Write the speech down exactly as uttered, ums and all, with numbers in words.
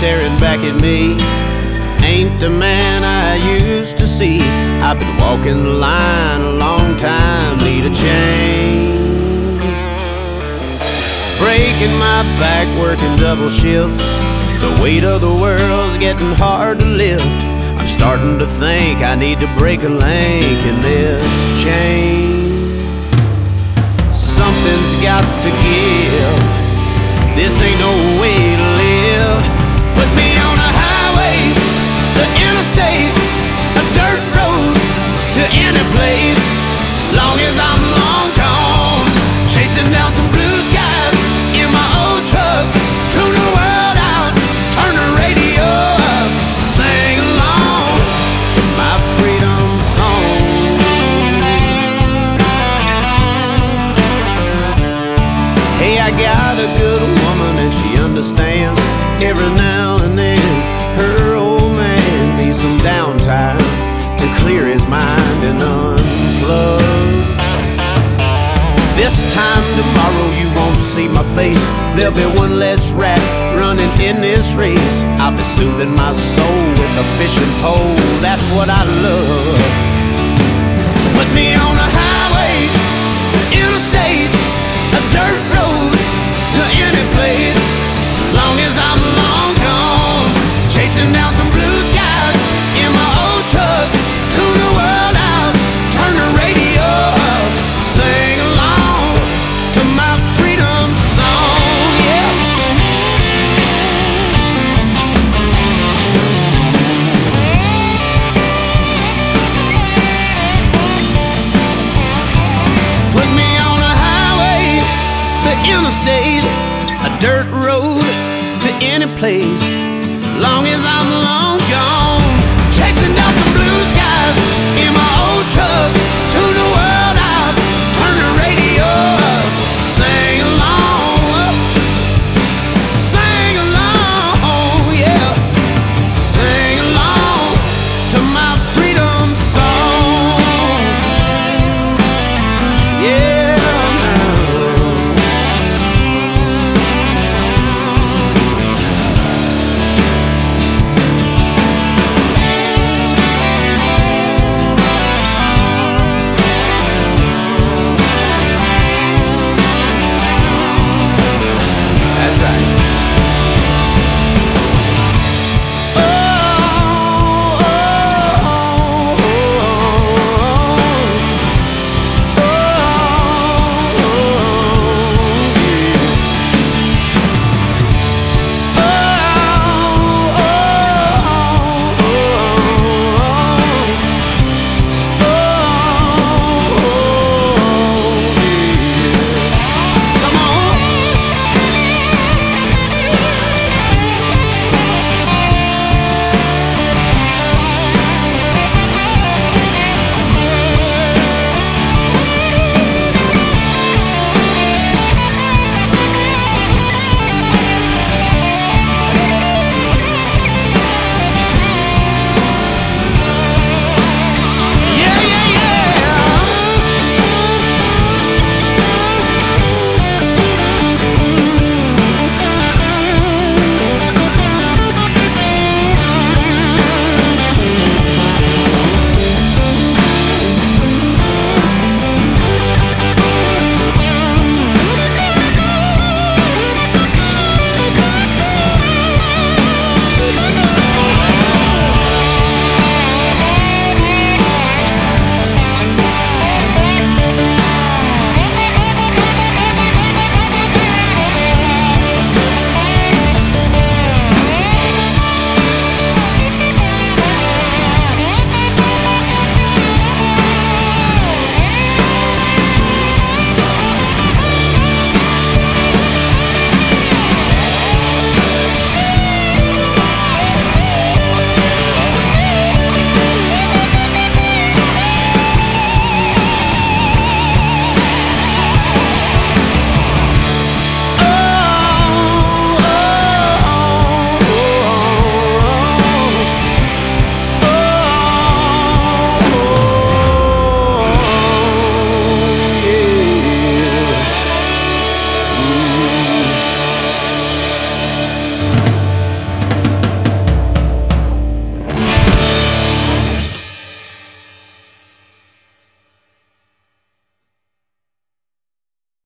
staring back at me. Ain't the man I used to see. I've been walking the line a long time, need a change. Breaking my back, working double shifts. The weight of the world's getting hard to lift. I'm starting to think I need to break a link in this chain. Something's got to give. This ain't no way to live. Put me on a highway, the interstate, a dirt road to any place. Long as I'm long gone, chasing down some blue skies in my old truck. Tune the world out, turn the radio up, sing along to my freedom song. Hey, I got a good woman and she understands. Every now and then her old man needs some downtime to clear his mind and unplug. This time tomorrow you won't see my face. There'll be one less rat running in this race. I'll be soothing my soul with a fishing pole. That's what I love. Put me on a highway, interstate, a dirt road to any place. Long as I'm long gone, chasing down some blue skies in my old truck. Tune the world out, turn the radio up, sing along to my freedom song, yeah. Put me on a highway, the interstate, a dirt road to any place. Long as I'm long